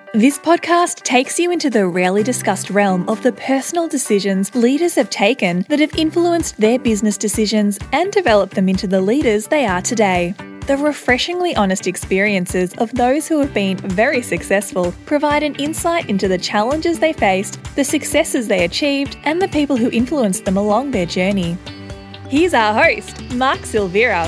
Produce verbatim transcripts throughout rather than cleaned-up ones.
This podcast takes you into the rarely discussed realm of the personal decisions leaders have taken that have influenced their business decisions and developed them into the leaders they are today. The refreshingly honest experiences of those who have been very successful provide an insight into the challenges they faced, the successes they achieved, and the people who influenced them along their journey. Here's our host, Mark Silvera.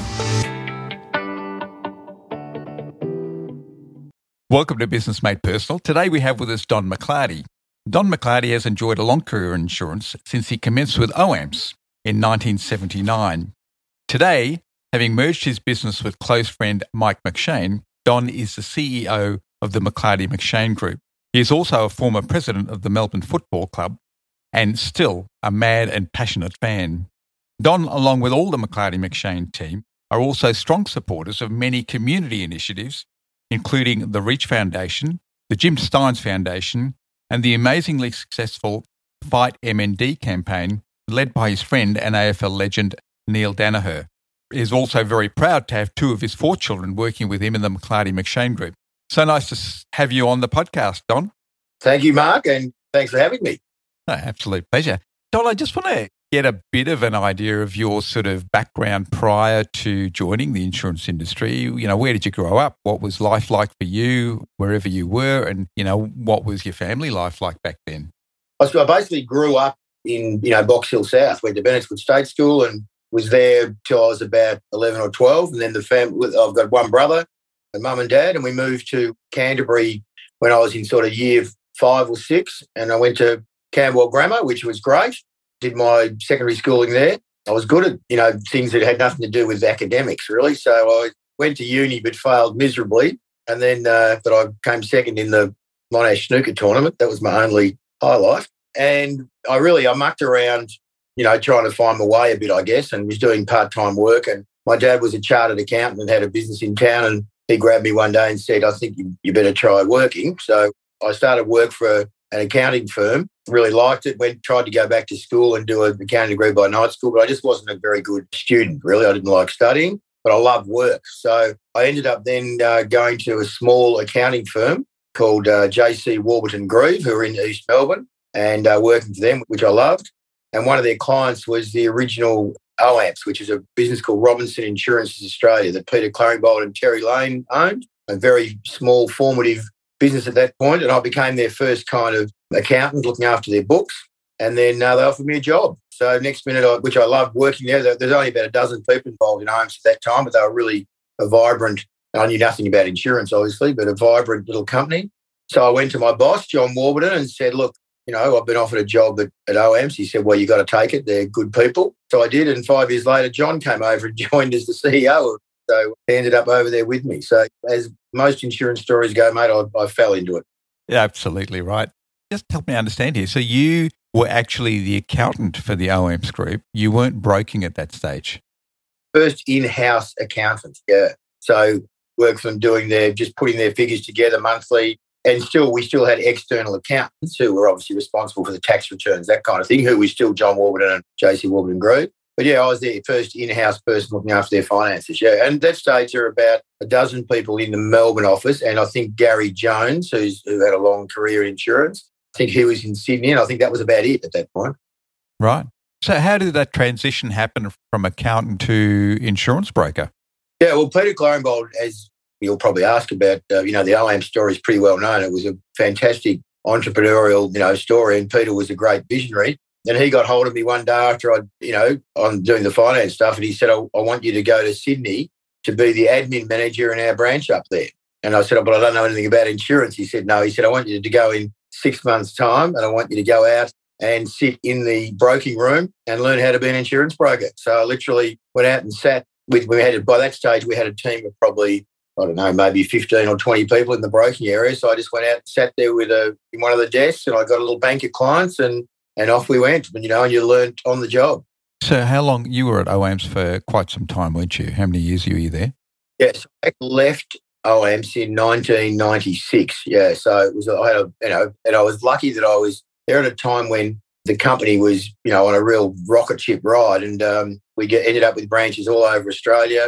Welcome to Business Made Personal. Today we have with us Don McLarty. Don McLarty has enjoyed a long career in insurance since he commenced with O A M S in nineteen seventy-nine. Today, having merged his business with close friend Mike McShane, Don is the C E O of the McLarty McShane Group. He is also a former president of the Melbourne Football Club and still a mad and passionate fan. Don, along with all the McLarty McShane team, are also strong supporters of many community initiatives, including the Reach Foundation, the Jim Steins Foundation, and the amazingly successful Fight M N D campaign led by his friend and A F L legend Neil Danaher. He is also very proud to have two of his four children working with him in the McLarty McShane Group. So nice to have you on the podcast, Don. Thank you, Mark, and thanks for having me. Oh, absolute pleasure. Don, I just want to get a bit of an idea of your sort of background prior to joining the insurance industry. You know, where did you grow up? What was life like for you wherever you were? And, you know, what was your family life like back then? I basically grew up in, you know, Box Hill South, went to Bennettswood State School and was there till I was about eleven or twelve. And then the family, I've got one brother and mum and dad, and we moved to Canterbury when I was in sort of year five or six. And I went to Camberwell Grammar, which was great. Did my secondary schooling there. I was good at, you know, things that had nothing to do with academics, really. So I went to uni but failed miserably. And then uh, but I came second in the Monash snooker tournament. That was my only highlight. And I really, I mucked around, you know, trying to find my way a bit, I guess, and was doing part-time work. And my dad was a chartered accountant and had a business in town. And he grabbed me one day and said, I think you, you better try working. So I started work for a, an accounting firm. Really liked it, went tried to go back to school and do an accounting degree by night school, but I just wasn't a very good student, really. I didn't like studying, but I loved work. So I ended up then uh, going to a small accounting firm called uh, J C Warburton Grieve, who are in East Melbourne, and uh, working for them, which I loved. And one of their clients was the original O A M S, which is a business called Robinson Insurances Australia that Peter Claringbold and Terry Lane owned, a very small, formative business at that point, and I became their first kind of accountant looking after their books. And then uh, they offered me a job. So next minute, I, which I loved working there, there's only about a dozen people involved in O A M S at that time, but they were really a vibrant, I knew nothing about insurance, obviously, but a vibrant little company. So I went to my boss, John Warburton, and said, look, you know, I've been offered a job at, at O A M S. He said, well, you got to take it. They're good people. So I did, and five years later, John came over and joined as the C E O. So he ended up over there with me. So as most insurance stories go, mate, I, I fell into it. Yeah, absolutely right. Just help me understand here. So you were actually the accountant for the O A M S Group. You weren't broking at that stage. First in-house accountant, yeah. So worked for them doing their, just putting their figures together monthly. And still, we still had external accountants who were obviously responsible for the tax returns, that kind of thing, who was still John Warburton and J C Warburton Group. But yeah, I was their first in-house person looking after their finances. Yeah, and at that stage there were about a dozen people in the Melbourne office, and I think Gary Jones, who's who had a long career in insurance, I think he was in Sydney, and I think that was about it at that point. Right. So how did that transition happen from accountant to insurance broker? Yeah, well, Peter Claringbold, as you'll probably ask about, uh, you know, the O A M S story is pretty well known. It was a fantastic entrepreneurial, you know, story, and Peter was a great visionary. And he got hold of me one day after I, you know, I'm doing the finance stuff, and he said, I, I want you to go to Sydney to be the admin manager in our branch up there. And I said, oh, but I don't know anything about insurance. He said, no. He said, I want you to go in six months' time, and I want you to go out and sit in the broking room and learn how to be an insurance broker. So I literally went out and sat with, we had, by that stage, we had a team of probably, I don't know, maybe fifteen or twenty people in the broking area. So I just went out and sat there with a, in one of the desks, and I got a little bank of clients, and And off we went, you know, and you learned on the job. So how long, you were at O A M S for quite some time, weren't you? How many years were you there? Yes, I left O A M S in nineteen ninety-six. Yeah, so it was, I had a, you know, and I was lucky that I was there at a time when the company was, you know, on a real rocket ship ride, and um, we get, ended up with branches all over Australia.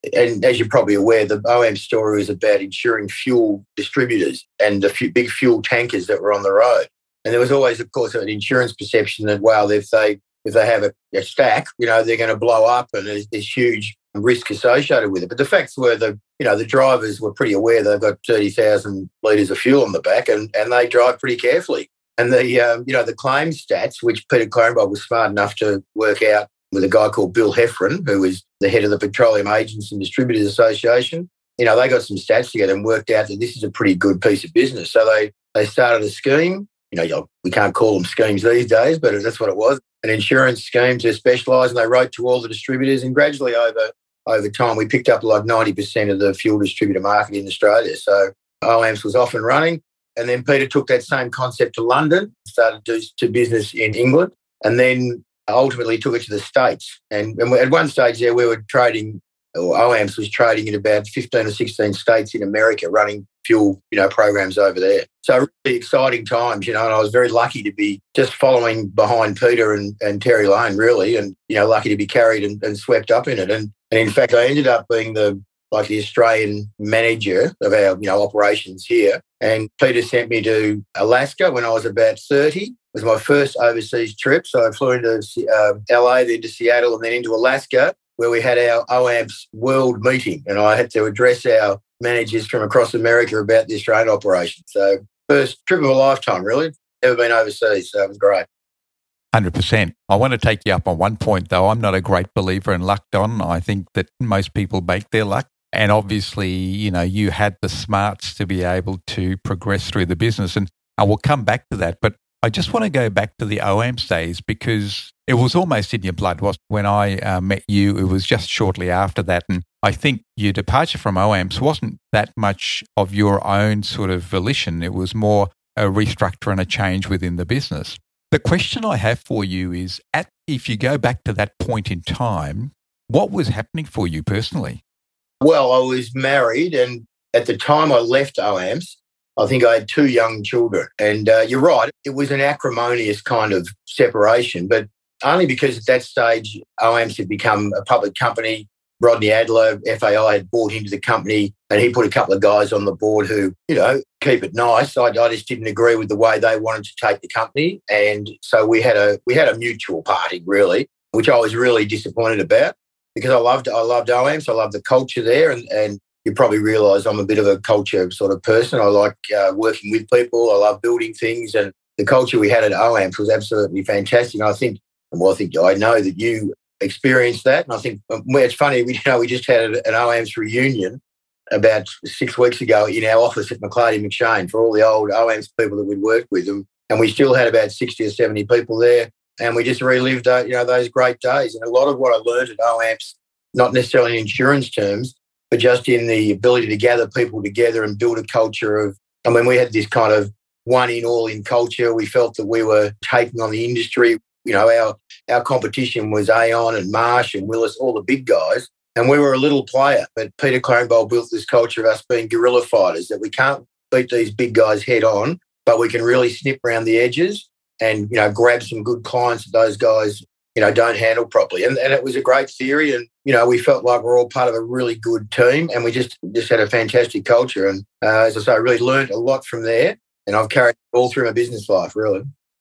and as you're probably aware, the O A M story is about insuring fuel distributors and the few big fuel tankers that were on the road. And there was always, of course, an insurance perception that, well, if they if they have a, a stack, you know, they're going to blow up and there's, there's huge risk associated with it. But the facts were the, you know, the drivers were pretty aware they've got thirty thousand litres of fuel on the back and, and they drive pretty carefully. And the, um, you know, the claim stats, which Peter Clarenbold was smart enough to work out with a guy called Bill Heffron, who was the head of the Petroleum Agents and Distributors Association, you know, they got some stats together and worked out that this is a pretty good piece of business. So they, they started a scheme. You know, we can't call them schemes these days, but that's what it was, an insurance scheme to specialise, and they wrote to all the distributors, and gradually over over time we picked up like ninety percent of the fuel distributor market in Australia. So O A M S was off and running, and then Peter took that same concept to London, started to do to business in England, and then ultimately took it to the States. And, and at one stage there we were trading, or O A M S was trading in about fifteen or sixteen states in America, running fuel, you know, programs over there. So really exciting times, you know, and I was very lucky to be just following behind Peter and, and Terry Lane, really, and, you know, lucky to be carried and, and swept up in it. And, and in fact, I ended up being the, like the Australian manager of our, you know, operations here. And Peter sent me to Alaska when I was about thirty. It was my first overseas trip. So I flew into uh, L A, then to Seattle, and then into Alaska, where we had our O A M S World meeting, and I had to address our managers from across America about the Australian operation. So first trip of a lifetime, really. Never been overseas, so it was great. one hundred percent. I want to take you up on one point, though. I'm not a great believer in luck, Don. I think that most people make their luck. And obviously, you know, you had the smarts to be able to progress through the business. And I will come back to that. But I just want to go back to the O A M S days, because it was almost in your blood. Was when I uh, met you, it was just shortly after that. And I think your departure from O A M S wasn't that much of your own sort of volition. It was more a restructure and a change within the business. The question I have for you is, at if you go back to that point in time, what was happening for you personally? Well, I was married, and at the time I left O A M S, I think I had two young children. And uh, you're right, it was an acrimonious kind of separation, but only because at that stage O A M S had become a public company. Rodney Adler, F A I, had bought into the company, and he put a couple of guys on the board who, you know, keep it nice. I, I just didn't agree with the way they wanted to take the company. And so we had a we had a mutual parting, really, which I was really disappointed about, because I loved I loved O A M S. I loved the culture there, and, and you probably realise I'm a bit of a culture sort of person. I like uh, working with people. I love building things, and the culture we had at O A M S was absolutely fantastic. And I think, well, I think I know that you experienced that, and I think um, it's funny. We, you know, we just had an O A M S reunion about six weeks ago in our office at McLeody McShane for all the old O A M S people that we'd worked with, and, and we still had about sixty or seventy people there. And we just relived, uh, you know, those great days. And a lot of what I learned at O A M S, not necessarily in insurance terms, but just in the ability to gather people together and build a culture of, I mean, we had this kind of one in, all in culture. We felt that we were taking on the industry. You know, our our competition was Aon and Marsh and Willis, all the big guys, and we were a little player. But Peter Clarenbold built this culture of us being guerrilla fighters, that we can't beat these big guys head on, but we can really snip around the edges and, you know, grab some good clients that those guys, you know, don't handle properly. And, and it was a great theory, and, you know, we felt like we're all part of a really good team, and we just, just had a fantastic culture. And uh, as I say, I really learned a lot from there, and I've carried it all through my business life, really.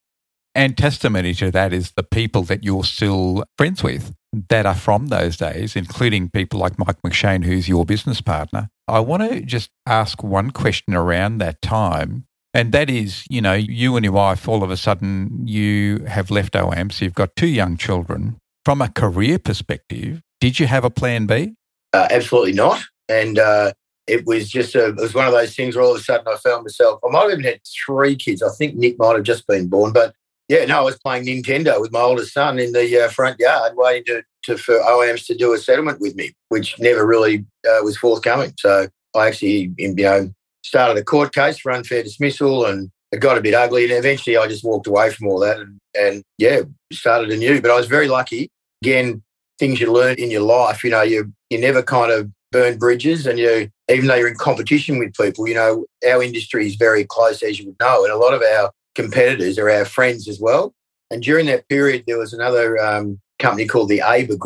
And testimony to that is the people that you're still friends with that are from those days, including people like Mike McShane, who's your business partner. I want to just ask one question around that time, and that is, you know, you and your wife, all of a sudden you have left O A M S, you've got two young children. From a career perspective, did you have a plan B? Uh, absolutely not. And uh, it was just a, it was one of those things where all of a sudden I found myself, I might have even had three kids. I think Nick might have just been born, but yeah, no, I was playing Nintendo with my oldest son in the uh, front yard, waiting to, to for O A M S to do a settlement with me, which never really uh, was forthcoming. So I actually, you know, started a court case for unfair dismissal, and it got a bit ugly. And eventually, I just walked away from all that, and, and yeah, started anew. But I was very lucky. Again, things you learn in your life, you know, you you never kind of burn bridges, and you, even though you're in competition with people, you know, our industry is very close, as you would know, and a lot of our competitors are our friends as well. And during that period, there was another um, company called the Aber Group,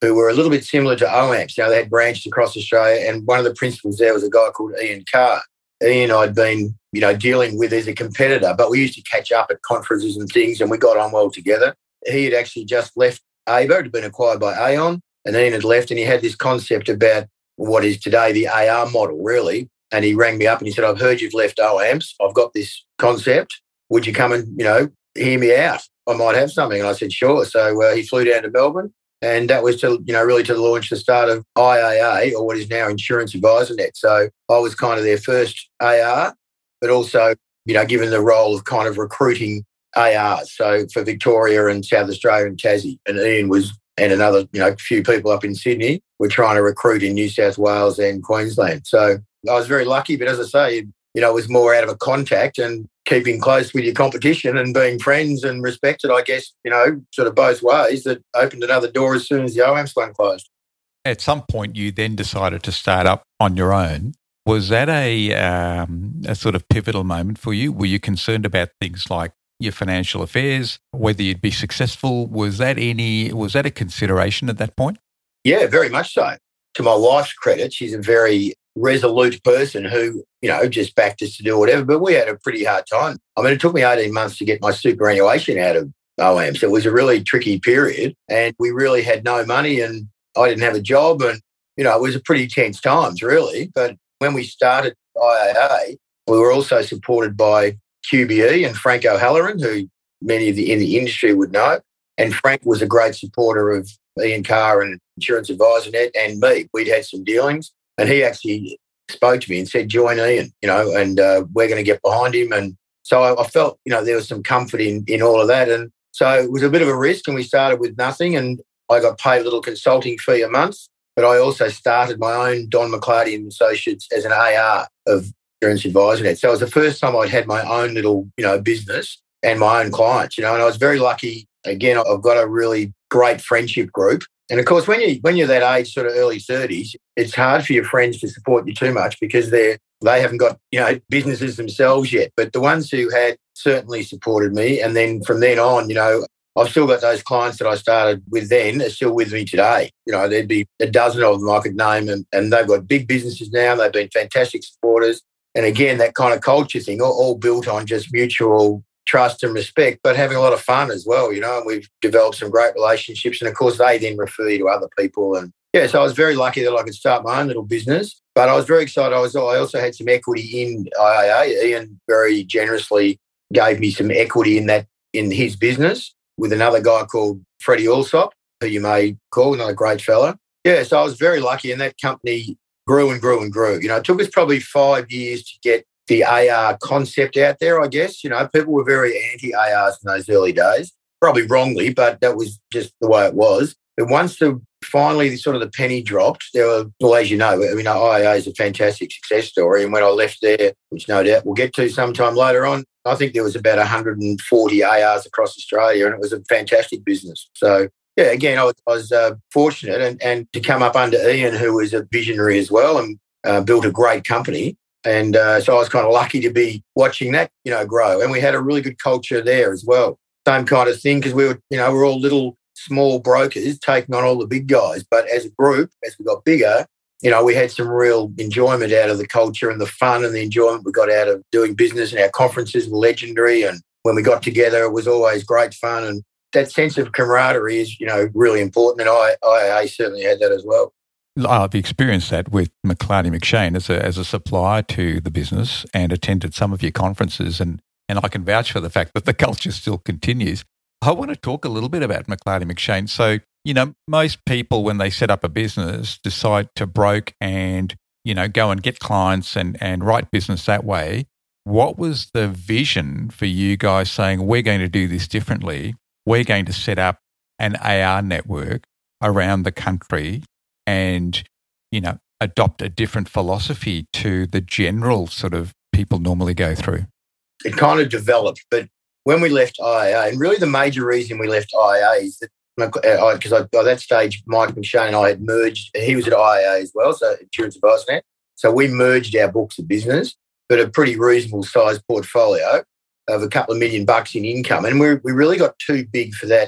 who were a little bit similar to O A M P S. You know, they had branches across Australia, and one of the principals there was a guy called Ian Carr. Ian I'd been, you know, dealing with as a competitor, but we used to catch up at conferences and things, and we got on well together. He had actually just left A B A, had been acquired by Aon, and Ian had left, and he had this concept about what is today the A R model, really. And he rang me up and he said, I've heard you've left O A M P S. I've got this concept. Would you come and, you know, hear me out? I might have something. And I said, sure. So uh, he flew down to Melbourne, and that was to, you know, really to launch the start of I A A, or what is now Insurance Advisor Net. So I was kind of their first A R, but also, you know, given the role of kind of recruiting A Rs. So for Victoria and South Australia and Tassie, and Ian was, and another, you know, few people up in Sydney were trying to recruit in New South Wales and Queensland. So I was very lucky, but as I say, you know, it was more out of a contact and keeping close with your competition and being friends and respected, I guess, you know, sort of both ways, that opened another door as soon as the O A M P S one closed. At some point, you then decided to start up on your own. Was that a, um, a sort of pivotal moment for you? Were you concerned about things like your financial affairs, whether you'd be successful? Was that any, was that a consideration at that point? Yeah, very much so. To my wife's credit, she's a very resolute person who, you know, just backed us to do whatever, but we had a pretty hard time. I mean, it took me eighteen months to get my superannuation out of O A M P S. It was a really tricky period, and we really had no money, and I didn't have a job, and, you know, it was a pretty tense times, really. But when we started I A A, we were also supported by Q B E and Frank O'Halloran, who many of the in the industry would know. And Frank was a great supporter of Ian Carr and Insurance Advisor Net and me. We'd had some dealings, and he actually spoke to me and said, join Ian, you know, and uh, we're going to get behind him. And so I, I felt, you know, there was some comfort in, in all of that. And so it was a bit of a risk, and we started with nothing, and I got paid a little consulting fee a month. But I also started my own Don McClarty and Associates as an A R of Insurance Advisor Net. So it was the first time I'd had my own little, you know, business and my own clients, you know, and I was very lucky. Again, I've got a really great friendship group. And of course, when you when you're that age, sort of early thirties, it's hard for your friends to support you too much because they're they haven't got, you know, businesses themselves yet. But the ones who had certainly supported me, and then from then on, you know, I've still got those clients that I started with then are still with me today. You know, there'd be a dozen of them I could name, and, and they've got big businesses now. They've been fantastic supporters. And again, that kind of culture thing, all, all built on just mutual trust and respect, but having a lot of fun as well, you know, and we've developed some great relationships. And of course, they then refer you to other people. And yeah, so I was very lucky that I could start my own little business, but I was very excited. I was, I also had some equity in I A A. Ian very generously gave me some equity in that, in his business with another guy called Freddie Allsop, who you may call, another great fella. Yeah, so I was very lucky, and that company grew and grew and grew. You know, it took us probably five years to get the A R concept out there, I guess. You know, people were very anti-A Rs in those early days, probably wrongly, but that was just the way it was. But once the finally sort of the penny dropped, there were, well, as you know, I mean, I A A is a fantastic success story. And when I left there, which no doubt we'll get to sometime later on, I think there was about one hundred forty A Rs across Australia, and it was a fantastic business. So, yeah, again, I was, I was uh, fortunate and, and to come up under Ian, who was a visionary as well and uh, built a great company. And uh, so I was kind of lucky to be watching that, you know, grow. And we had a really good culture there as well. Same kind of thing, because we were, you know, we're all little small brokers taking on all the big guys. But as a group, as we got bigger, you know, we had some real enjoyment out of the culture and the fun and the enjoyment we got out of doing business, and our conferences were legendary. And when we got together, it was always great fun. And that sense of camaraderie is, you know, really important. And I, I, I certainly had that as well. I've experienced that with McClarty McShane as a as a supplier to the business, and attended some of your conferences, and, and I can vouch for the fact that the culture still continues. I want to talk a little bit about McClarty McShane. So, you know, most people when they set up a business decide to broke and, you know, go and get clients and, and write business that way. What was the vision for you guys saying, we're going to do this differently? We're going to set up an A R network around the country and, you know, adopt a different philosophy to the general sort of people normally go through? It kind of developed, but when we left I A A, and really the major reason we left I A A is that, because uh, by that stage, Mike McShane and I had merged. He was at I A A as well, so Insurance Advisor Net. So we merged our books of business, but a pretty reasonable sized portfolio of a couple of million bucks in income. And we we really got too big for that,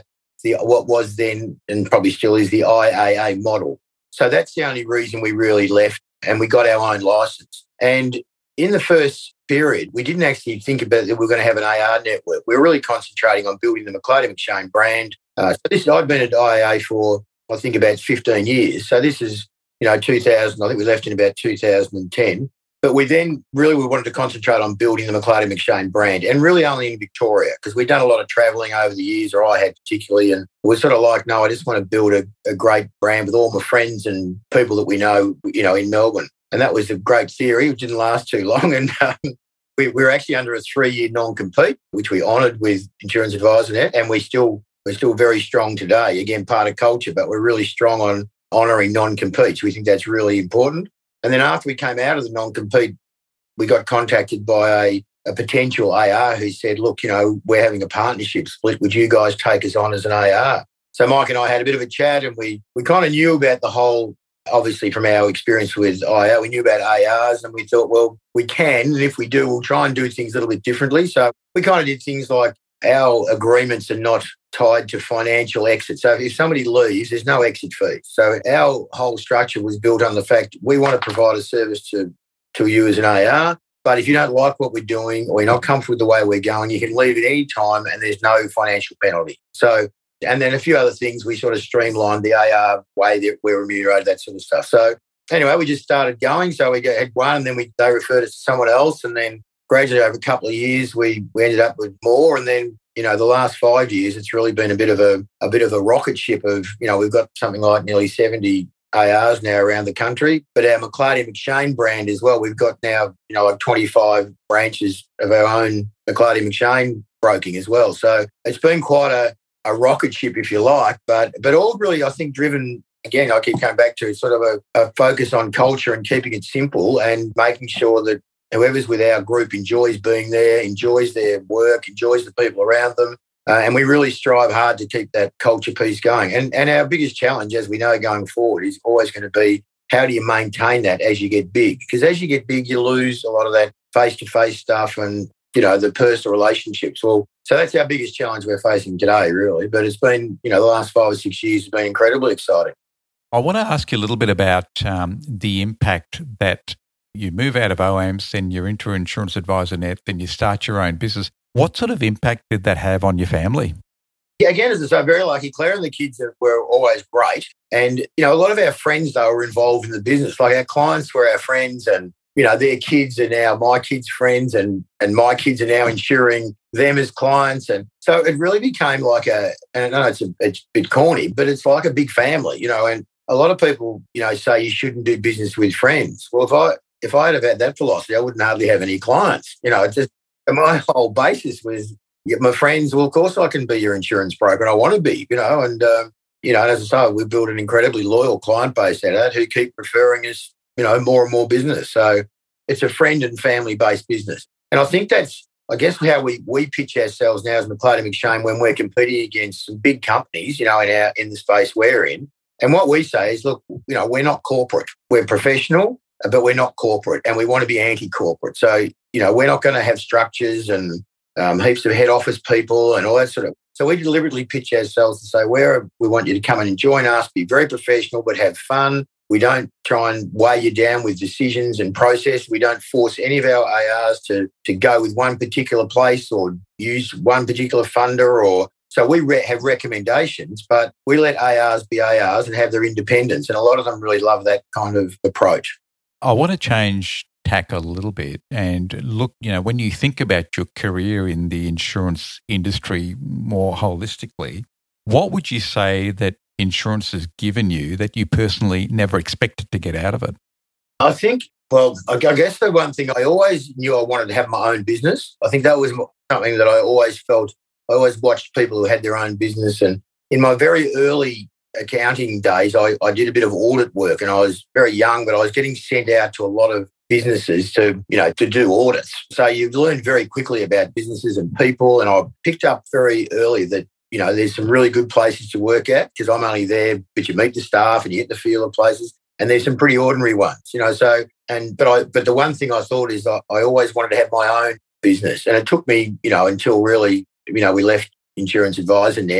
the what was then and probably still is the I A A model. So that's the only reason we really left, and we got our own license. And in the first period, we didn't actually think about that we were going to have an A R network. We were really concentrating on building the McLady McShane brand. Uh, so this, I've been at I A A for, I think, about fifteen years. So this is, you know, two thousand, I think we left in about two thousand ten. But we then really we wanted to concentrate on building the McLady McShane brand, and really only in Victoria, because we'd done a lot of travelling over the years, or I had particularly, and we're sort of like, no, I just want to build a, a great brand with all my friends and people that we know, you know, in Melbourne. And that was a great theory, which didn't last too long. And um, we, we were actually under a three-year non-compete, which we honoured with Insurance Advisor Net, and we still we're still very strong today. Again, part of culture, but we're really strong on honouring non-competes. We think that's really important. And then after we came out of the non-compete, we got contacted by a, a potential A R who said, look, you know, we're having a partnership split. Would you guys take us on as an A R? So Mike and I had a bit of a chat, and we we kind of knew about the whole, obviously from our experience with I A R, we knew about A Rs, and we thought, well, we can, and if we do, we'll try and do things a little bit differently. So we kind of did things like our agreements are not tied to financial exit. So if somebody leaves, there's no exit fee. So our whole structure was built on the fact we want to provide a service to, to you as an A R, but if you don't like what we're doing or you're not comfortable with the way we're going, you can leave at any time and there's no financial penalty. So, and then a few other things, we sort of streamlined the A R way that we're remunerated, that sort of stuff. So anyway, we just started going. So we had one, and then we they referred us to someone else, and then gradually over a couple of years, we, we ended up with more. And then, you know, the last five years, it's really been a bit of a, a bit of a rocket ship of, you know, we've got something like nearly seventy A Rs now around the country. But our McLady McShane brand as well, we've got now, you know, like twenty-five branches of our own McLady McShane broking as well. So it's been quite a, a rocket ship, if you like, but but all really, I think, driven, again, I keep coming back to sort of a, a focus on culture and keeping it simple and making sure that whoever's with our group enjoys being there, enjoys their work, enjoys the people around them. Uh, and we really strive hard to keep that culture piece going. And, and our biggest challenge, as we know going forward, is always going to be how do you maintain that as you get big? Because as you get big, you lose a lot of that face-to-face stuff and, you know, the personal relationships. Well, so that's our biggest challenge we're facing today, really. But it's been, you know, the last five or six years has been incredibly exciting. I want to ask you a little bit about um, the impact that you move out of O A M S, then you're into Insurance Advisor Net, then you start your own business. What sort of impact did that have on your family? Yeah, again, as I say, very lucky. Claire and the kids were always great. And, you know, a lot of our friends, though, were involved in the business. Like our clients were our friends, and, you know, their kids are now my kids' friends, and, and my kids are now insuring them as clients. And so it really became like a, and I know it's a, it's a bit corny, but it's like a big family, you know. And a lot of people, you know, say you shouldn't do business with friends. Well, if I if I had had that philosophy, I wouldn't hardly have any clients. You know, it's just, and my whole basis was, yeah, my friends, well, of course I can be your insurance broker, and I want to be, you know, and, um, you know, and as I say, we've built an incredibly loyal client base out of that who keep referring us, you know, more and more business. So it's a friend and family-based business. And I think that's, I guess, how we, we pitch ourselves now as McLady McShane when we're competing against some big companies, you know, in our in the space we're in. And what we say is, look, you know, we're not corporate. We're professional, but we're not corporate, and we want to be anti-corporate. So, you know, we're not going to have structures and um, heaps of head office people and all that sort of. So we deliberately pitch ourselves to say, where we want you to come in and join us, be very professional, but have fun. We don't try and weigh you down with decisions and process. We don't force any of our A Rs to, to go with one particular place or use one particular funder. Or so we re- have recommendations, but we let A Rs be A Rs and have their independence. And a lot of them really love that kind of approach. I want to change tack a little bit and look, you know, when you think about your career in the insurance industry more holistically, what would you say that insurance has given you that you personally never expected to get out of it? I think, well, I guess the one thing, I always knew I wanted to have my own business. I think that was something that I always felt. I always watched people who had their own business. And in my very early accounting days, I, I did a bit of audit work, and I was very young, but I was getting sent out to a lot of businesses to, you know, to do audits. So you learn very quickly about businesses and people. And I picked up very early that, you know, there's some really good places to work at, because I'm only there, but you meet the staff and you get the feel of places. And there's some pretty ordinary ones, you know. So, and, but I, but the one thing I thought is I, I always wanted to have my own business. And it took me, you know, until really, you know, we left Insurance Advisor Net.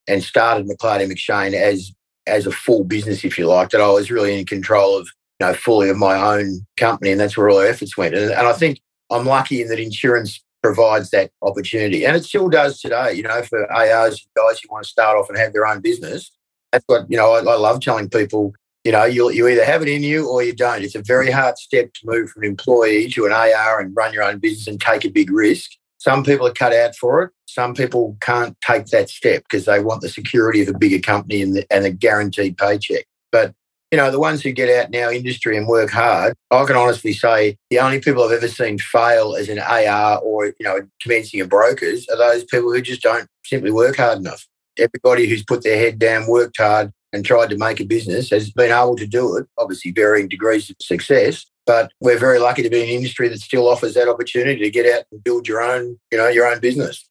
and started McLarty McShane as as a full business, if you like, that I was really in control of, you know, fully of my own company, and that's where all our efforts went. And, and I think I'm lucky in that insurance provides that opportunity, and it still does today. You know, for A Rs, guys who want to start off and have their own business, that's what, you know, I, I love telling people. You know, you you either have it in you or you don't. It's a very hard step to move from an employee to an A R and run your own business and take a big risk. Some people are cut out for it. Some people can't take that step because they want the security of a bigger company and the, and a guaranteed paycheck. But, you know, the ones who get out now industry and work hard, I can honestly say the only people I've ever seen fail as an A R or, you know, commencing a brokers are those people who just don't simply work hard enough. Everybody who's put their head down, worked hard and tried to make a business has been able to do it, obviously varying degrees of success. But we're very lucky to be in an industry that still offers that opportunity to get out and build your own, you know, your own business.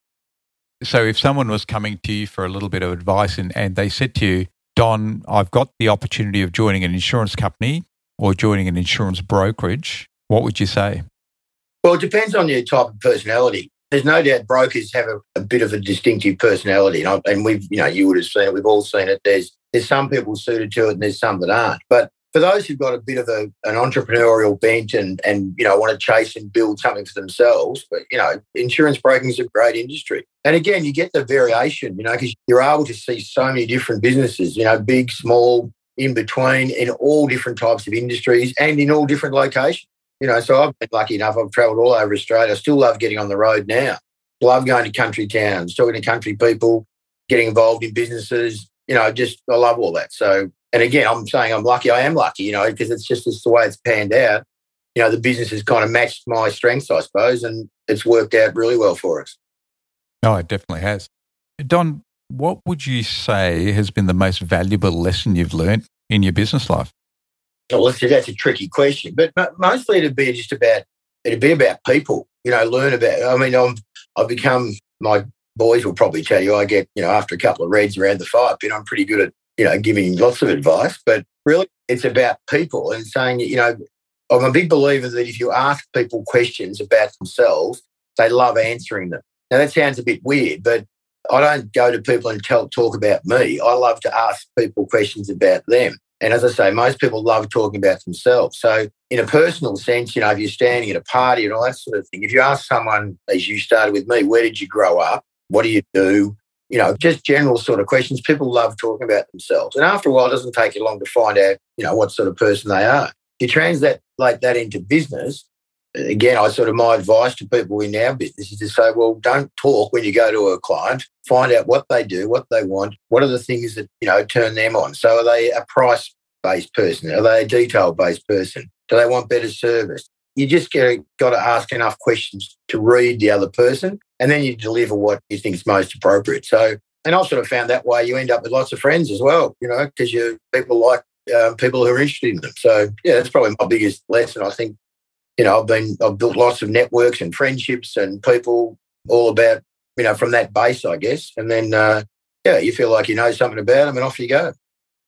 So if someone was coming to you for a little bit of advice and, and they said to you, Don, I've got the opportunity of joining an insurance company or joining an insurance brokerage, what would you say? Well, it depends on your type of personality. There's no doubt brokers have a, a bit of a distinctive personality. And, I, and we've, you know, you would have seen it. We've all seen it. There's there's some people suited to it and there's some that aren't. But for those who've got a bit of a, an entrepreneurial bent and, and, you know, want to chase and build something for themselves, but, you know, insurance broking is a great industry. And again, you get the variation, you know, because you're able to see so many different businesses, you know, big, small, in between, in all different types of industries and in all different locations. You know, so I've been lucky enough. I've travelled all over Australia. I still love getting on the road now. Love going to country towns, talking to country people, getting involved in businesses. You know, just I love all that. So, and again, I'm saying I'm lucky. I am lucky, you know, because it's just it's the way it's panned out. You know, the business has kind of matched my strengths, I suppose, and it's worked out really well for us. Oh, it definitely has. Don, what would you say has been the most valuable lesson you've learned in your business life? Well, that's a tricky question, but mostly it'd be just about it'd be about people. You know, learn about. I mean, I'm I've become my boys will probably tell you I get you know after a couple of reds around the fire pit, I'm pretty good at you know giving lots of advice. But really, it's about people and saying you know I'm a big believer that if you ask people questions about themselves, they love answering them. Now that sounds a bit weird, but I don't go to people and tell talk about me. I love to ask people questions about them. And as I say, most people love talking about themselves. So in a personal sense, you know, if you're standing at a party and all that sort of thing, if you ask someone, as you started with me, where did you grow up? What do you do? You know, just general sort of questions. People love talking about themselves. And after a while, it doesn't take you long to find out, you know, what sort of person they are. You translate like that into business. Again, I sort of, my advice to people in our business is to say, well, don't talk when you go to a client. Find out what they do, what they want, what are the things that, you know, turn them on. So are they a price-based person? Are they a detail-based person? Do they want better service? You just get got to ask enough questions to read the other person, and then you deliver what you think is most appropriate. So, and I've sort of found that way you end up with lots of friends as well, you know, because you people like um, people who are interested in them. So, yeah, that's probably my biggest lesson, I think. You know, I've been, I've built lots of networks and friendships and people all about, you know, from that base, I guess. And then, uh, yeah, you feel like you know something about them and off you go.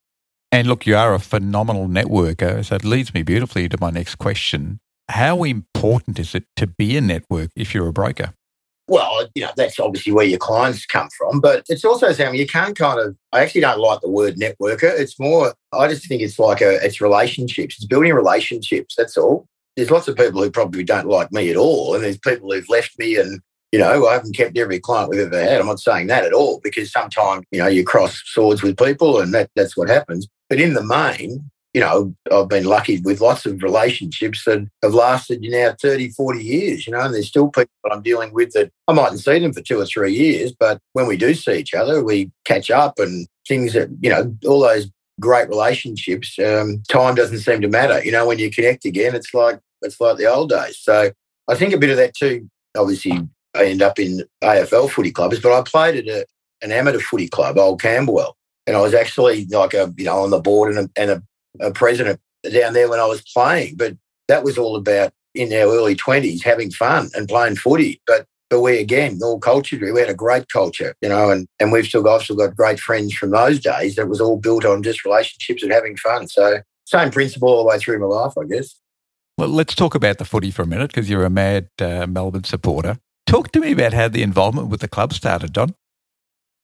And look, you are a phenomenal networker. So it leads me beautifully to my next question. How important is it to be a network if you're a broker? Well, you know, that's obviously where your clients come from, but it's also something you can't kind of, I actually don't like the word networker. It's more, I just think it's like a, it's relationships. It's building relationships. That's all. There's lots of people who probably don't like me at all, and there's people who've left me and, you know, I haven't kept every client we've ever had. I'm not saying that at all because sometimes, you know, you cross swords with people and that that's what happens. But in the main, you know, I've been lucky with lots of relationships that have lasted now thirty, forty years, you know, and there's still people that I'm dealing with that I mightn't see them for two or three years, but when we do see each other, we catch up and things that, you know, all those great relationships, um, time doesn't seem to matter. You know, when you connect again, it's like, it's like the old days. So I think a bit of that too, obviously I end up in A F L footy clubs, but I played at a, an amateur footy club, Old Camberwell, and I was actually like a, you know, on the board and a, and a, a president down there when I was playing. But that was all about in our early twenties, having fun and playing footy. But but we, again, all culture, we had a great culture, you know, and, and we've still got, I've still got great friends from those days that was all built on just relationships and having fun. So same principle all the way through my life, I guess. Well, let's talk about the footy for a minute because you're a mad uh, Melbourne supporter. Talk to me about how the involvement with the club started, Don.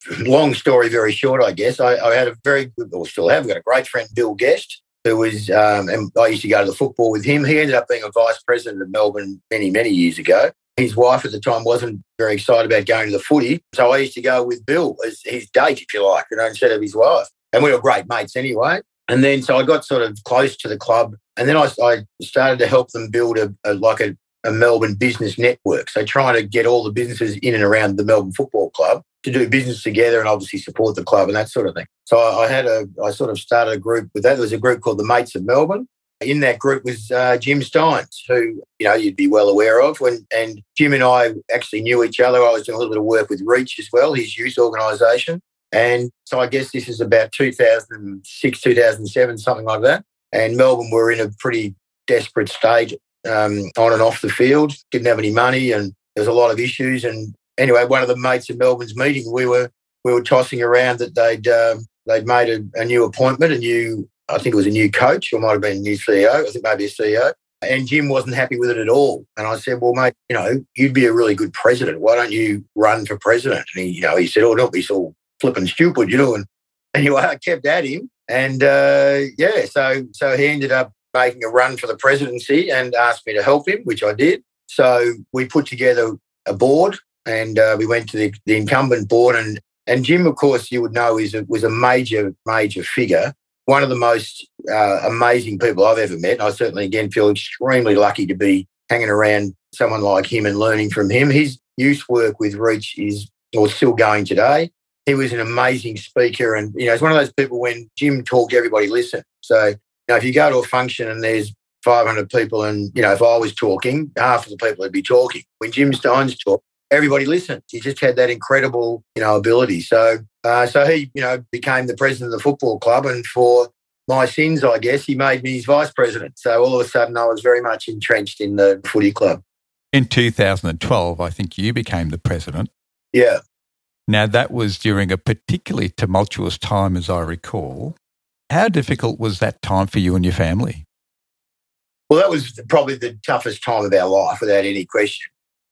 long story very short, I guess. I, I had a very good, or still have, got a great friend, Bill Guest, who was, um, and I used to go to the football with him. He ended up being a vice president of Melbourne many, many years ago. His wife at the time wasn't very excited about going to the footy, so I used to go with Bill as his date, if you like, you know, instead of his wife. And we were great mates anyway. And then so I got sort of close to the club, and then I, I started to help them build a, a like a, a Melbourne business network. So trying to get all the businesses in and around the Melbourne Football Club to do business together and obviously support the club and that sort of thing. So I, I had a, I sort of started a group with that. There was a group called the Mates of Melbourne. In that group was uh, Jim Steins, who, you know, you'd be well aware of. When, and Jim and I actually knew each other. I was doing a little bit of work with Reach as well, his youth organisation. And so I guess this is about two thousand six, two thousand seven, something like that. And Melbourne were in a pretty desperate state um, on and off the field, didn't have any money, and there was a lot of issues. And anyway, one of the Mates of Melbourne's meeting, we were we were tossing around that they'd uh, they'd made a, a new appointment, a new, I think it was a new coach, or might have been a new C E O, I think maybe a C E O. And Jim wasn't happy with it at all. And I said, well, mate, you know, you'd be a really good president. Why don't you run for president? And he, you know, he said, oh, don't be so flipping stupid, you know. And anyway, I kept at him. And, uh, yeah, so so he ended up making a run for the presidency and asked me to help him, which I did. So we put together a board, and uh, we went to the, the incumbent board. And, and Jim, of course, you would know, is a, was a major, major figure. One of the most uh, amazing people I've ever met. And I certainly, again, feel extremely lucky to be hanging around someone like him and learning from him. His youth work with Reach is or still going today. He was an amazing speaker, and, you know, he's one of those people, when Jim talked, everybody listened. So, you know, if you go to a function and there's five hundred people and, you know, if I was talking, half of the people would be talking. When Jim Steins talked, everybody listened. He just had that incredible, you know, ability. So, uh, so he, you know, became the president of the football club, and for my sins, I guess, he made me his vice president. So all of a sudden I was very much entrenched in the footy club. In two thousand twelve, I think you became the president. Yeah. Now, that was during a particularly tumultuous time, as I recall. How difficult was that time for you and your family? Well, that was probably the toughest time of our life, without any question.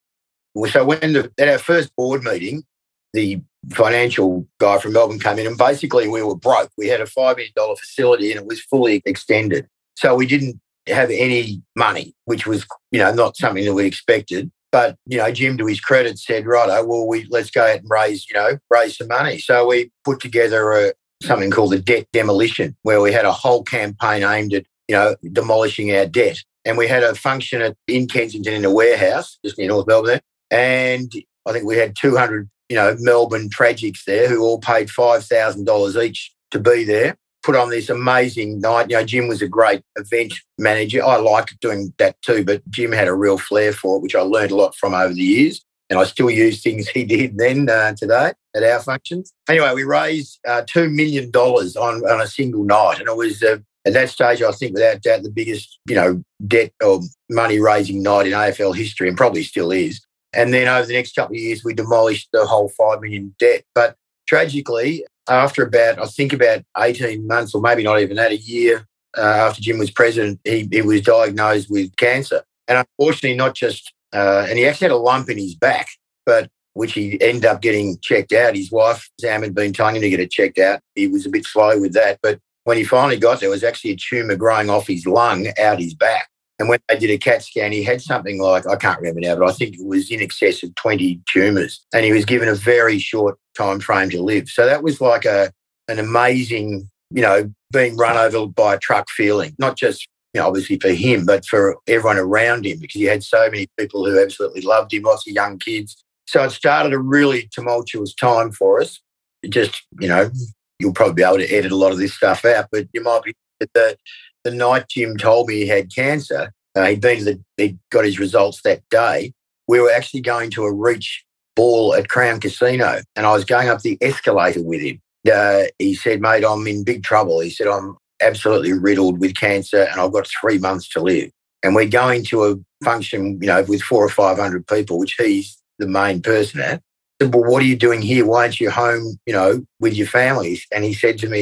So when the, at our first board meeting, the financial guy from Melbourne came in, and basically we were broke. We had a five million dollars facility and it was fully extended. So we didn't have any money, which was, you know, not something that we expected. But, you know, Jim, to his credit, said, righto, well, we let's go out and raise, you know, raise some money. So we put together a, something called a debt demolition, where we had a whole campaign aimed at, you know, demolishing our debt. And we had a function at, in Kensington in a warehouse, just near North Melbourne. And I think we had two hundred, you know, Melbourne tragics there who all paid five thousand dollars each to be there. Put on this amazing night. You know, Jim was a great event manager. I liked doing that too, but Jim had a real flair for it, which I learned a lot from over the years. And I still use things he did then uh, today at our functions. Anyway, we raised uh, two million dollars on, on a single night. And it was, uh, at that stage, I think, without doubt, the biggest, you know, debt or money-raising night in A F L history, and probably still is. And then over the next couple of years, we demolished the whole five million dollars debt. But tragically, after about, I think about eighteen months, or maybe not even that, a year uh, after Jim was president, he, he was diagnosed with cancer. And unfortunately, not just, uh, and he actually had a lump in his back, but which he ended up getting checked out. His wife, Sam, had been telling him to get it checked out. He was a bit slow with that. But when he finally got there, there was actually a tumour growing off his lung out his back. And when they did a CAT scan, he had something like, I can't remember now, but I think it was in excess of twenty tumours. And he was given a very short time frame to live. So that was like a an amazing, you know, being run over by a truck feeling, not just, you know, obviously for him, but for everyone around him, because he had so many people who absolutely loved him, lots of young kids. So it started a really tumultuous time for us. It just, you know, you'll probably be able to edit a lot of this stuff out, but you might be the the night Jim told me he had cancer, uh, he'd been to the, he'd got his results that day. We were actually going to a Reach ball at Crown Casino, and I was going up the escalator with him. Uh, he said, mate, I'm in big trouble. He said, I'm absolutely riddled with cancer and I've got three months to live. And we're going to a function, you know, with four or five hundred people, which he's the main person at. I said, well, what are you doing here? Why aren't you home, you know, with your families? And he said to me,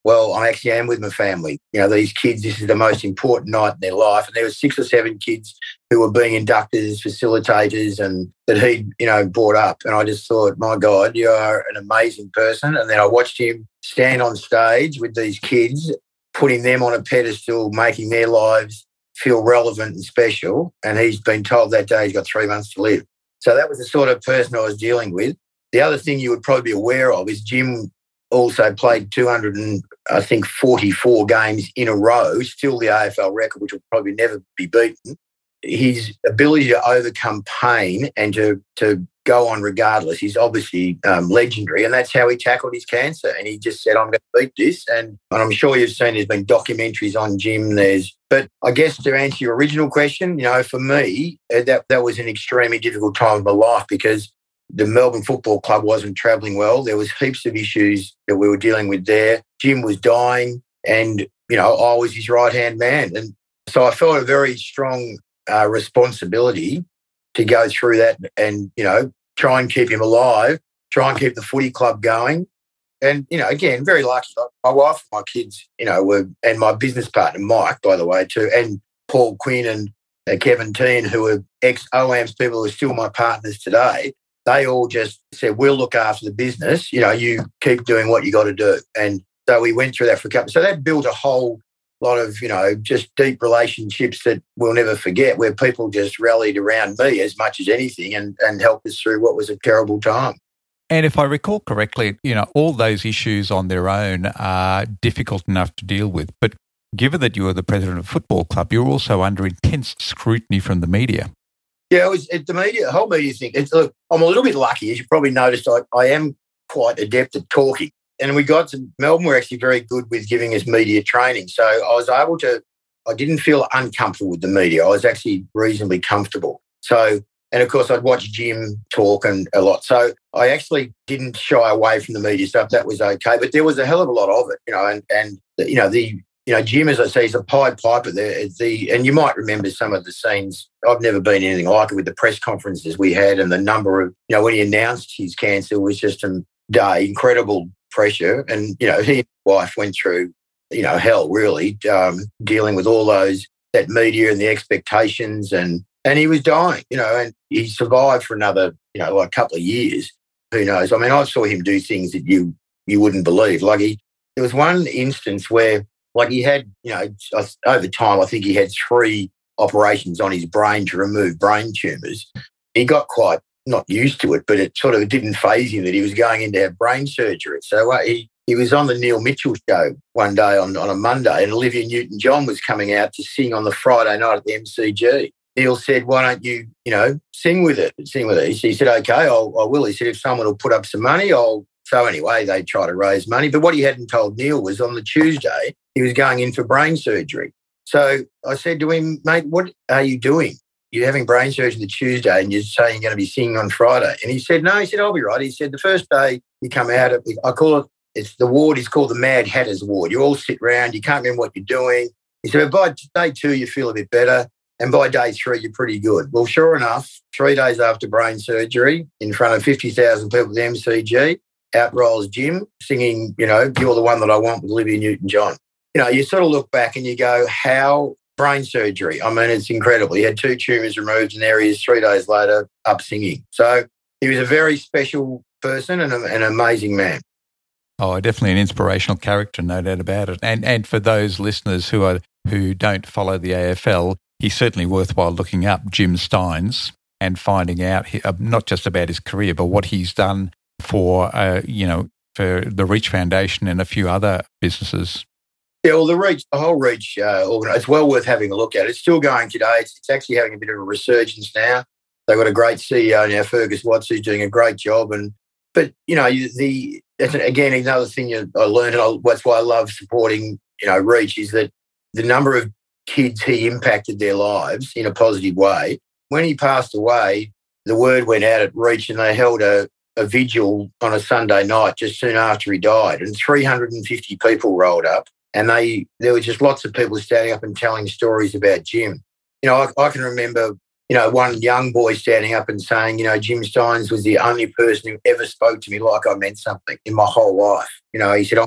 well, I actually am with my family. You know, these kids, this is the most important night in their life. And there were six or seven kids who were being inducted as facilitators and that he'd, you know, brought up. And I just thought, my God, you are an amazing person. And then I watched him stand on stage with these kids, putting them on a pedestal, making their lives feel relevant and special. And he's been told that day he's got three months to live. So that was the sort of person I was dealing with. The other thing you would probably be aware of is Jim also played two hundred and I think forty-four games in a row, still the A F L record, which will probably never be beaten. His ability to overcome pain and to to go on regardless is obviously um, legendary, and that's how he tackled his cancer. And he just said, "I'm going to beat this." And, and I'm sure you've seen there's been documentaries on Jim. There's, but I guess to answer your original question, you know, for me, that that was an extremely difficult time of my life because the Melbourne Football Club wasn't travelling well. There was heaps of issues that we were dealing with there. Jim was dying and, you know, I was his right-hand man. And so I felt a very strong uh, responsibility to go through that and, you know, try and keep him alive, try and keep the footy club going. And, you know, again, very lucky. My wife and my kids, you know, were, and my business partner, Mike, by the way, too, and Paul Quinn and uh, Kevin Teen, who are ex-O A M S people who are still my partners today. They all just said, we'll look after the business. You know, you keep doing what you got to do. And so we went through that for a couple. So that built a whole lot of, you know, just deep relationships that we'll never forget, where people just rallied around me as much as anything and, and helped us through what was a terrible time. And if I recall correctly, you know, all those issues on their own are difficult enough to deal with. But given that you were the president of a football club, you're also under intense scrutiny from the media. Yeah, it was it, the media, the whole media thing. It's, look, I'm a little bit lucky, as you probably noticed. I, I am quite adept at talking, and we got to Melbourne. We're actually very good with giving us media training, so I was able to. I didn't feel uncomfortable with the media. I was actually reasonably comfortable. So, and of course, I'd watch Jim talk and a lot. So I actually didn't shy away from the media stuff. That was okay, but there was a hell of a lot of it, you know. And and you know the. You know, Jim, as I say, is a Pied Piper there. It's the, and you might remember some of the scenes. I've never been anything like it with the press conferences we had and the number of, you know, when he announced his cancer was just a day, incredible pressure. And, you know, he and his wife went through, you know, hell, really, um, dealing with all those, that media and the expectations. And, and he was dying, you know, and he survived for another, you know, like a couple of years. Who knows? I mean, I saw him do things that you, you wouldn't believe. Like he, there was one instance where, like he had, you know, over time, I think he had three operations on his brain to remove brain tumours. He got quite not used to it, but it sort of didn't faze him that he was going in to have brain surgery. So uh, he, he was on the Neil Mitchell show one day on, on a Monday, and Olivia Newton-John was coming out to sing on the Friday night at the M C G. Neil said, why don't you, you know, sing with it, sing with it. He said, okay, I'll, I will. He said, if someone will put up some money, I'll. So anyway, they try to raise money. But what he hadn't told Neil was on the Tuesday, he was going in for brain surgery. So I said to him, mate, what are you doing? You're having brain surgery the Tuesday and you're saying you're going to be singing on Friday. And he said, no, he said, I'll be right. He said, the first day you come out, of, I call it, it's the ward is called the Mad Hatter's Ward. You all sit around, you can't remember what you're doing. He said, but by day two, you feel a bit better. And by day three, you're pretty good. Well, sure enough, three days after brain surgery, in front of fifty thousand people at the M C G, out rolls Jim singing, you know, You're the One That I Want with Olivia Newton-John. You know, you sort of look back and you go, how brain surgery? I mean, it's incredible. He had two tumours removed and there he is three days later up singing. So he was a very special person and a, an amazing man. Oh, definitely an inspirational character, no doubt about it. And and for those listeners who are who don't follow the A F L, he's certainly worthwhile looking up Jim Stynes and finding out uh, not just about his career, but what he's done for, uh, you know, for the Reach Foundation and a few other businesses. Yeah, well, the Reach, the whole Reach uh, organisation, it's well worth having a look at. It's still going today. It's, it's actually having a bit of a resurgence now. They've got a great C E O now, Fergus Watts, who's doing a great job. And but you know, the that's again another thing you, I learned, and I, that's why I love supporting, you know, Reach, is that the number of kids he impacted their lives in a positive way. When he passed away, the word went out at Reach, and they held a a vigil on a Sunday night just soon after he died, and three hundred fifty people rolled up, and they there were just lots of people standing up and telling stories about Jim. You know, I, I can remember, you know, one young boy standing up and saying, you know, Jim Stynes was the only person who ever spoke to me like I meant something in my whole life. You know, he said, I'm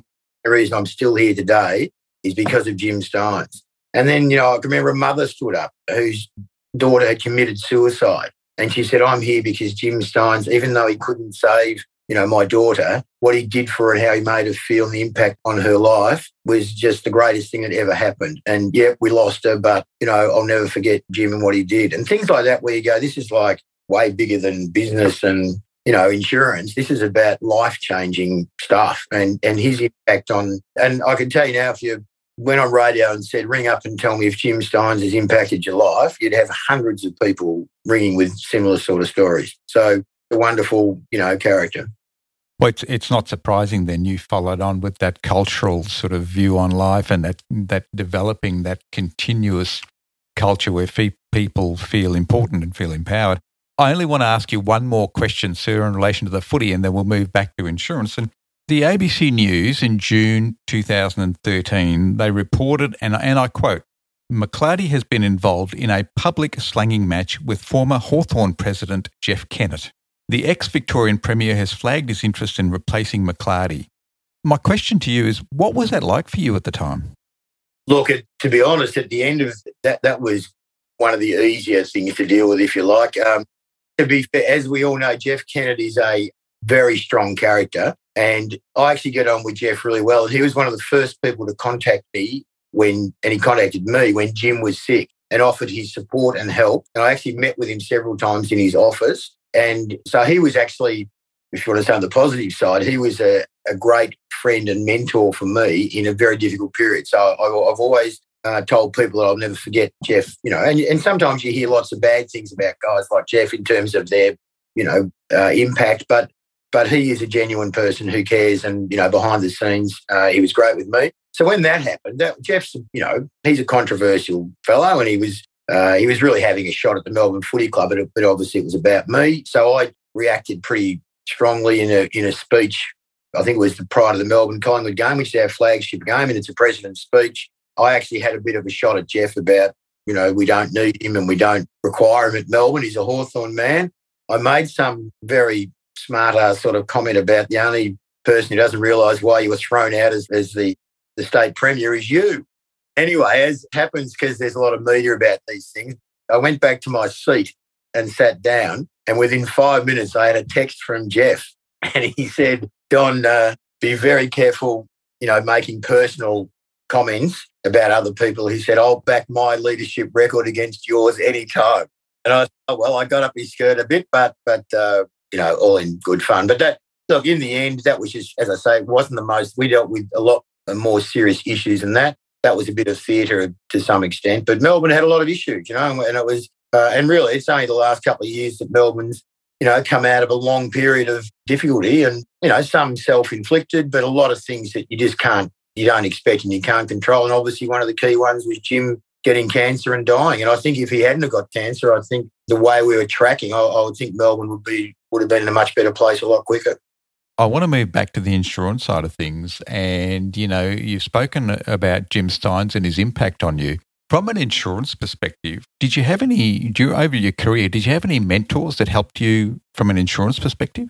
The reason I'm still here today is because of Jim Stynes. And then, you know, I can remember a mother stood up whose daughter had committed suicide. And she said, I'm here because Jim Stynes, even though he couldn't save, you know, my daughter, what he did for her and how he made her feel and the impact on her life was just the greatest thing that ever happened. And yeah, we lost her, but, you know, I'll never forget Jim and what he did. And things like that where you go, this is like way bigger than business and, you know, insurance. This is about life-changing stuff and, and his impact on, and I can tell you now, if you went on radio and said, ring up and tell me if Jim Stynes has impacted your life, you'd have hundreds of people ringing with similar sort of stories. So a wonderful, you know, character. Well, it's, it's not surprising then you followed on with that cultural sort of view on life and that, that developing that continuous culture where fe- people feel important and feel empowered. I only want to ask you one more question, sir, in relation to the footy, and then we'll move back to insurance. And the A B C News in June two thousand thirteen, they reported, and, and I quote, McClarty has been involved in a public slanging match with former Hawthorn president Jeff Kennett. The ex-Victorian Premier has flagged his interest in replacing McClarty. My question to you is, what was that like for you at the time? Look, it, to be honest, at the end of that, that was one of the easier things to deal with, if you like. Um, to be fair, as we all know, Jeff Kennett is a very strong character, and I actually get on with Jeff really well. He was one of the first people to contact me when, and he contacted me when Jim was sick and offered his support and help. And I actually met with him several times in his office. And so he was actually, if you want to say on the positive side, he was a, a great friend and mentor for me in a very difficult period. So I, I've always uh, told people that I'll never forget Jeff, you know, and, and sometimes you hear lots of bad things about guys like Jeff in terms of their, you know, uh, impact, but but he is a genuine person who cares and, you know, behind the scenes, uh, he was great with me. So when that happened, that, Jeff's, you know, he's a controversial fellow and he was Uh, he was really having a shot at the Melbourne Footy Club, but, but obviously it was about me. So I reacted pretty strongly in a in a speech. I think it was the prior to the Melbourne Collingwood game, which is our flagship game, and it's a president's speech. I actually had a bit of a shot at Jeff about, you know, we don't need him and we don't require him at Melbourne. He's a Hawthorn man. I made some very smart ass sort of comment about the only person who doesn't realise why you were thrown out as, as the, the state premier is you. Anyway, as happens, because there's a lot of media about these things, I went back to my seat and sat down, and within five minutes I had a text from Jeff, and he said, Don, uh, be very careful, you know, making personal comments about other people. He said, I'll back my leadership record against yours any time. And I thought, well, I got up his skirt a bit, but, but uh, you know, all in good fun. But that, look, in the end, that was just, as I say, it wasn't the most, we dealt with a lot more serious issues than that. That was a bit of theatre to some extent, but Melbourne had a lot of issues, you know, and it was, uh, and really it's only the last couple of years that Melbourne's, you know, come out of a long period of difficulty and, you know, some self-inflicted, but a lot of things that you just can't, you don't expect and you can't control. And obviously one of the key ones was Jim getting cancer and dying. And I think if he hadn't have got cancer, I think the way we were tracking, I, I would think Melbourne would be, would have been in a much better place a lot quicker. I want to move back to the insurance side of things. And, you know, you've spoken about Jim Stynes and his impact on you. From an insurance perspective, did you have any, over your career, did you have any mentors that helped you from an insurance perspective?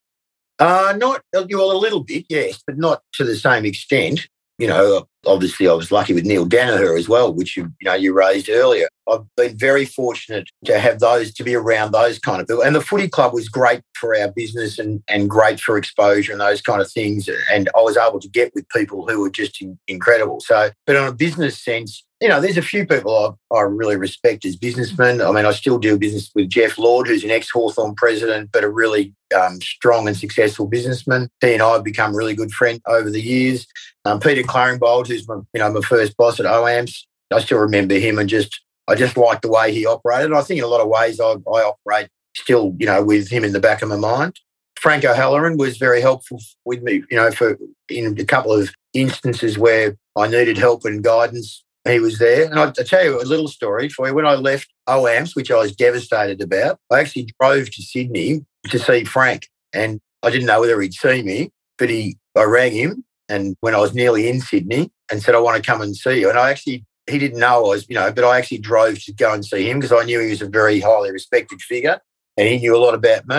Uh, not, well, a little bit, yes, but not to the same extent. You know, obviously I was lucky with Neil Danaher as well, which, you, you know, you raised earlier. I've been very fortunate to have those, to be around those kind of people. And the footy club was great for our business and, and great for exposure and those kind of things. And I was able to get with people who were just in, incredible. So, but on a business sense, you know, there's a few people I, I really respect as businessmen. I mean, I still do business with Jeff Lord, who's an ex-Hawthorn president, but a really um, strong and successful businessman. He and I have become really good friends over the years. Um, Peter Claringbold, who's my, you know, my first boss at O A M S, I still remember him and just I just liked the way he operated. And I think in a lot of ways I, I operate still, you know, with him in the back of my mind. Frank O'Halloran was very helpful with me, you know, for in a couple of instances where I needed help and guidance. He was there. And I'll, I'll tell you a little story for you. When I left O A M S, which I was devastated about, I actually drove to Sydney to see Frank. And I didn't know whether he'd see me, but he, I rang him and when I was nearly in Sydney and said, I want to come and see you. And I actually, he didn't know I was, you know, but I actually drove to go and see him because I knew he was a very highly respected figure and he knew a lot about me.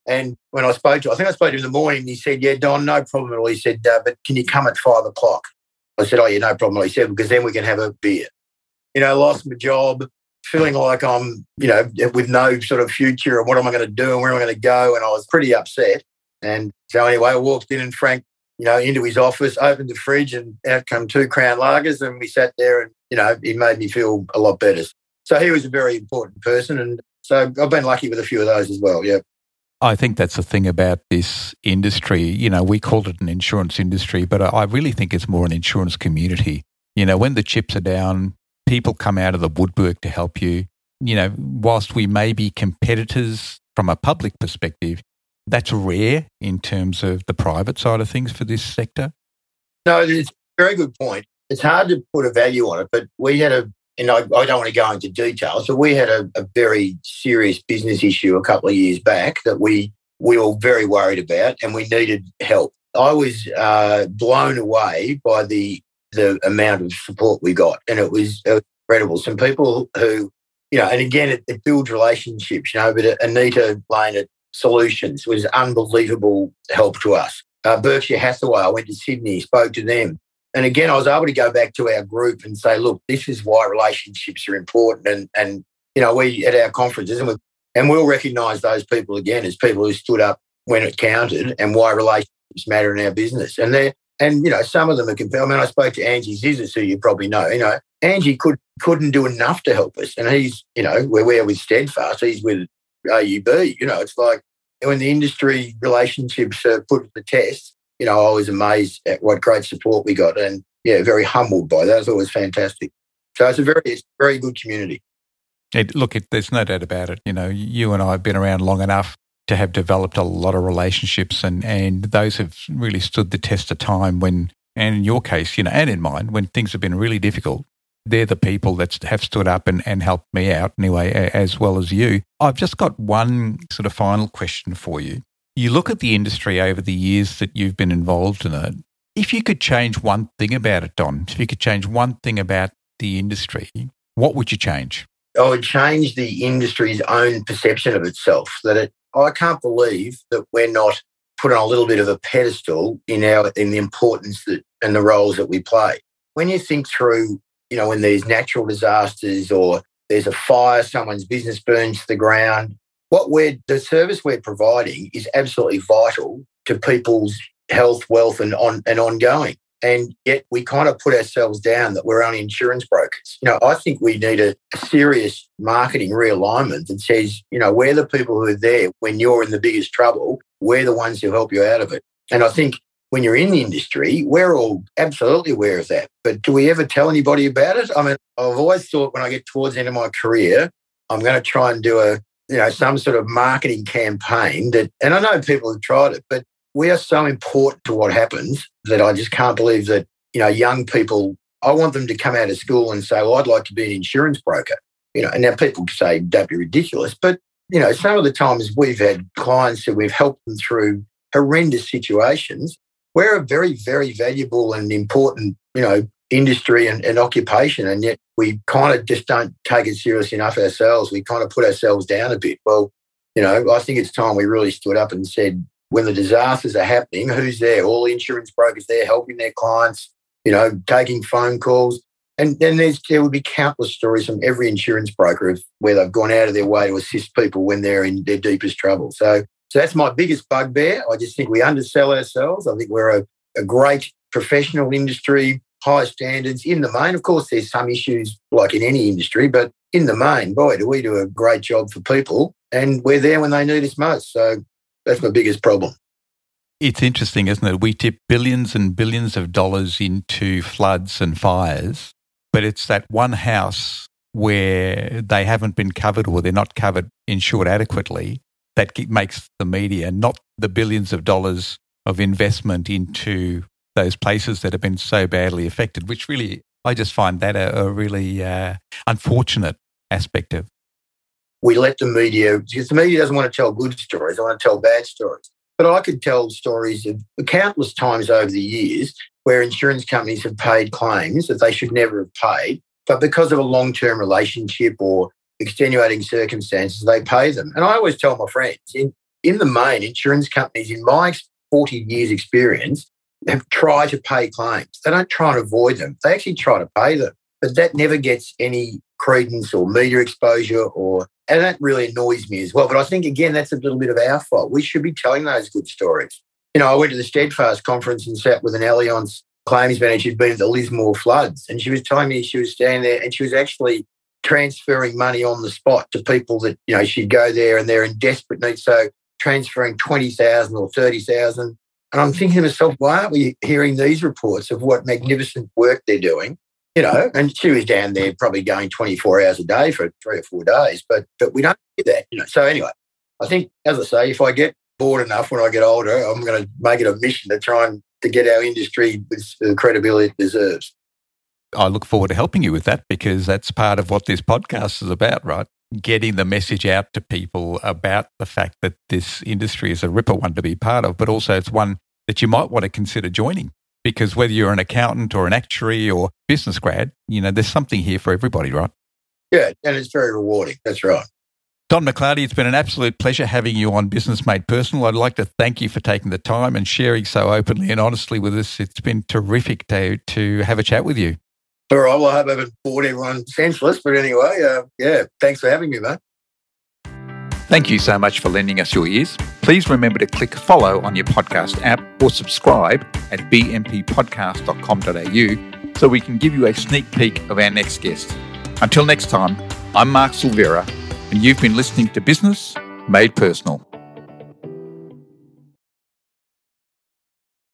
And when I spoke to I think I spoke to him in the morning, he said, yeah, Don, no problem at all. He said, uh, but can you come at five o'clock? I said, oh, yeah, no problem. He said, because then we can have a beer. You know, lost my job, feeling like I'm, you know, with no sort of future and what am I going to do and where am I going to go? And I was pretty upset. And so anyway, I walked in and Frank, you know, into his office, opened the fridge and out come two Crown Lagers and we sat there and, you know, he made me feel a lot better. So he was a very important person. And so I've been lucky with a few of those as well, yeah. I think that's the thing about this industry. You know, we called it an insurance industry, but I really think it's more an insurance community. You know, when the chips are down, people come out of the woodwork to help you. You know, whilst we may be competitors from a public perspective, that's rare in terms of the private side of things for this sector. No, it's a very good point. It's hard to put a value on it, but we had a, and I, I don't want to go into details, but we had a, a very serious business issue a couple of years back that we we were very worried about and we needed help. I was uh, blown away by the the amount of support we got, and it was, it was incredible. Some people who, you know, and again, it, it builds relationships, you know, but Anita Lane at Solutions was unbelievable help to us. Uh, Berkshire Hathaway, I went to Sydney, spoke to them. And again, I was able to go back to our group and say, look, this is why relationships are important. And, and you know, we at our conferences, and, we, and we'll recognise those people again as people who stood up when it counted and why relationships matter in our business. And they're, and, you know, some of them are compelled. I mean, I spoke to Angie Zizis, who you probably know. You know, Angie could, couldn't do enough to help us. And he's, you know, we're, we're with Steadfast, he's with A U B. You know, it's like when the industry relationships are put to the test, you know, I was amazed at what great support we got and, yeah, very humbled by that. It was always fantastic. So it's a very, it's a very good community. It, look, it, there's no doubt about it. You know, you and I have been around long enough to have developed a lot of relationships and, and those have really stood the test of time when, and in your case, you know, and in mine, when things have been really difficult, they're the people that have stood up and, and helped me out anyway, as well as you. I've just got one sort of final question for you. You look at the industry over the years that you've been involved in it. If you could change one thing about it, Don, if you could change one thing about the industry, what would you change? I would change the industry's own perception of itself, that it, I can't believe that we're not put on a little bit of a pedestal in our in the importance that and the roles that we play. When you think through, you know, when there's natural disasters or there's a fire, someone's business burns to the ground, what we're the service we're providing is absolutely vital to people's health, wealth, and on and ongoing. And yet we kind of put ourselves down that we're only insurance brokers. You know, I think we need a, a serious marketing realignment that says, you know, we're the people who are there when you're in the biggest trouble. We're the ones who help you out of it. And I think when you're in the industry, we're all absolutely aware of that. But do we ever tell anybody about it? I mean, I've always thought when I get towards the end of my career, I'm going to try and do a, you know, some sort of marketing campaign that, and I know people have tried it, but we are so important to what happens that I just can't believe that, you know, young people, I want them to come out of school and say, well, I'd like to be an insurance broker. You know, and now people say, don't be ridiculous. But, you know, some of the times we've had clients that we've helped them through horrendous situations. We're a very, very valuable and important, you know, industry and, and occupation, and yet we kind of just don't take it seriously enough ourselves. We kind of put ourselves down a bit. Well, you know, I think it's time we really stood up and said, when the disasters are happening, who's there? All the insurance brokers there helping their clients, you know, taking phone calls. And then there's, there would be countless stories from every insurance broker of where they've gone out of their way to assist people when they're in their deepest trouble. So, so that's my biggest bugbear. I just think we undersell ourselves. I think we're a, a great professional industry, high standards in the main. Of course, there's some issues like in any industry, but in the main, boy, do we do a great job for people and we're there when they need us most. So that's my biggest problem. It's interesting, isn't it? We tip billions and billions of dollars into floods and fires, but it's that one house where they haven't been covered or they're not covered, insured adequately, that makes the media, not the billions of dollars of investment into those places that have been so badly affected, which really, I just find that a, a really uh, unfortunate aspect of. We let the media, because the media doesn't want to tell good stories, they want to tell bad stories. But I could tell stories of countless times over the years where insurance companies have paid claims that they should never have paid, but because of a long-term relationship or extenuating circumstances, they pay them. And I always tell my friends, in, in the main, insurance companies, in my forty years experience, have tried to pay claims. They don't try and avoid them. They actually try to pay them. But that never gets any credence or media exposure, or and that really annoys me as well. But I think, again, that's a little bit of our fault. We should be telling those good stories. You know, I went to the Steadfast conference and sat with an Allianz claims manager who'd been at the Lismore floods, and she was telling me she was standing there and she was actually transferring money on the spot to people that, you know, she'd go there and they're in desperate need. So transferring twenty thousand or thirty thousand. And I'm thinking to myself, why aren't we hearing these reports of what magnificent work they're doing? You know, and she was down there probably going twenty-four hours a day for three or four days, but but we don't do that, you know. So anyway, I think, as I say, if I get bored enough when I get older, I'm going to make it a mission to try and to get our industry with the credibility it deserves. I look forward to helping you with that, because that's part of what this podcast is about, right? Getting the message out to people about the fact that this industry is a ripper one to be part of, but also it's one that you might want to consider joining. Because whether you're an accountant or an actuary or business grad, you know, there's something here for everybody, right? Yeah, and it's very rewarding. That's right. Don McLarty, it's been an absolute pleasure having you on Business Made Personal. I'd like to thank you for taking the time and sharing so openly and honestly with us. It's been terrific to, to have a chat with you. All right, well, I hope I haven't bored everyone senseless, but anyway, uh, yeah, thanks for having me, mate. Thank you so much for lending us your ears. Please remember to click follow on your podcast app or subscribe at b m p podcast dot com dot a u so we can give you a sneak peek of our next guest. Until next time, I'm Mark Silvera, and you've been listening to Business Made Personal.